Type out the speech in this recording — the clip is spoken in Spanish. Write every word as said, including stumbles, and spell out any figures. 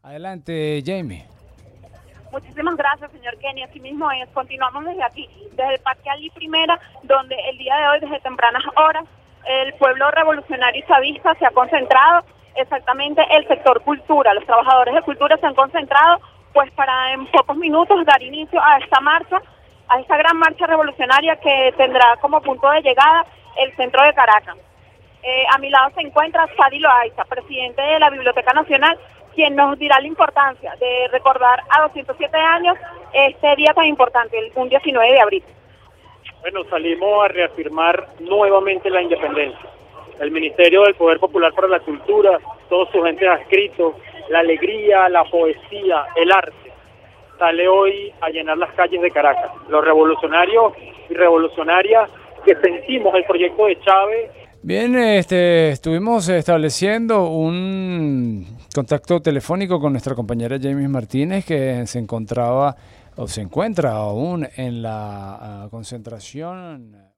Adelante, Jamie. Muchísimas gracias, señor Kenny. Así mismo es. Continuamos desde aquí, desde el Parque Ali Primera, donde el día de hoy, desde tempranas horas, el pueblo revolucionario y chavista se ha concentrado, exactamente el sector cultura. Los trabajadores de cultura se han concentrado, pues para en pocos minutos dar inicio a esta marcha, a esta gran marcha revolucionaria que tendrá como punto de llegada el centro de Caracas. Eh, a mi lado se encuentra Sadi Loaiza, presidente de la Biblioteca Nacional, quien nos dirá la importancia de recordar a doscientos siete años este día tan importante, el un diecinueve de abril. Bueno, salimos a reafirmar nuevamente la independencia. El Ministerio del Poder Popular para la Cultura, todos sus entes adscritos, la alegría, la poesía, el arte, sale hoy a llenar las calles de Caracas. Los revolucionarios y revolucionarias que sentimos el proyecto de Chávez. Bien, este, estuvimos estableciendo un contacto telefónico con nuestra compañera Jamie Martínez, que se encontraba o se encuentra aún en la uh, concentración.